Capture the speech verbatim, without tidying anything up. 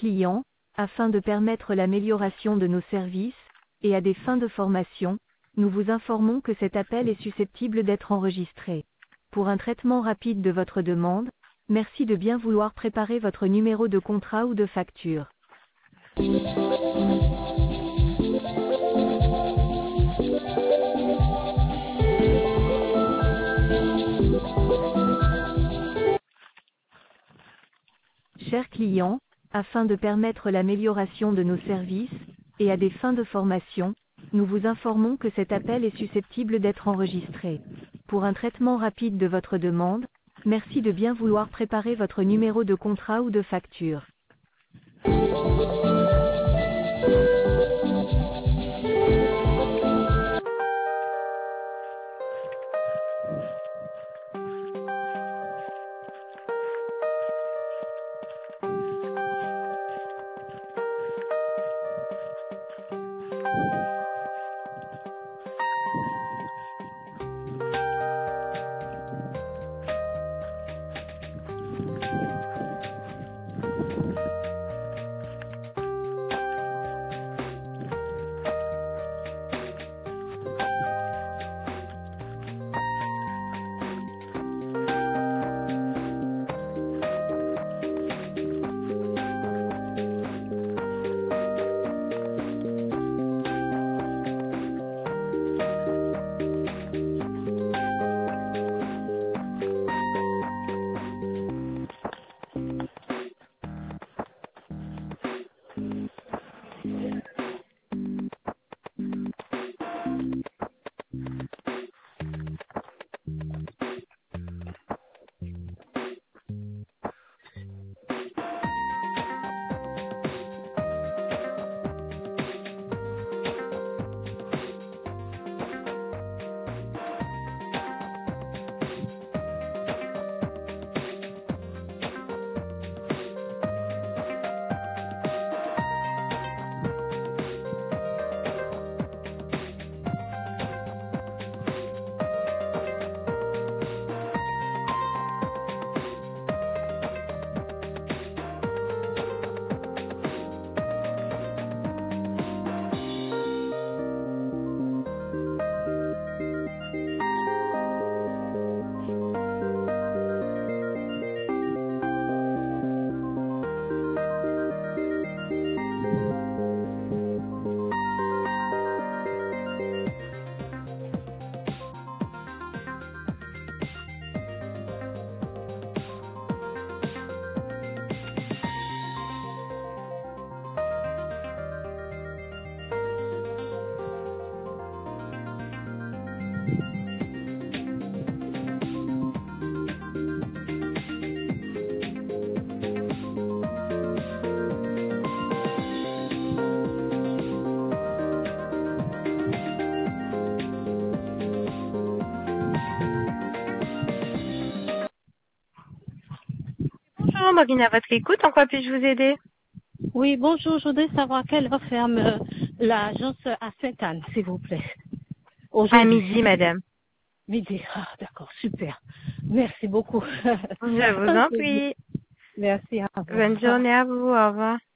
clients, afin de permettre l'amélioration de nos services, et à des fins de formation, nous vous informons que cet appel est susceptible d'être enregistré. Pour un traitement rapide de votre demande, merci de bien vouloir préparer votre numéro de contrat ou de facture. Chers clients, afin de permettre l'amélioration de nos services, et à des fins de formation, nous vous informons que cet appel est susceptible d'être enregistré. Pour un traitement rapide de votre demande, merci de bien vouloir préparer votre numéro de contrat ou de facture. Bonjour, Morgane, à votre écoute, en quoi puis-je vous aider? Oui, bonjour, je voudrais savoir quelle heure ferme euh, l'agence à Sainte-Anne, s'il vous plaît. À midi, madame. Midi, ah, d'accord, super. Merci beaucoup. Je vous en prie. Merci. Au revoir. Bonne journée à vous, au revoir.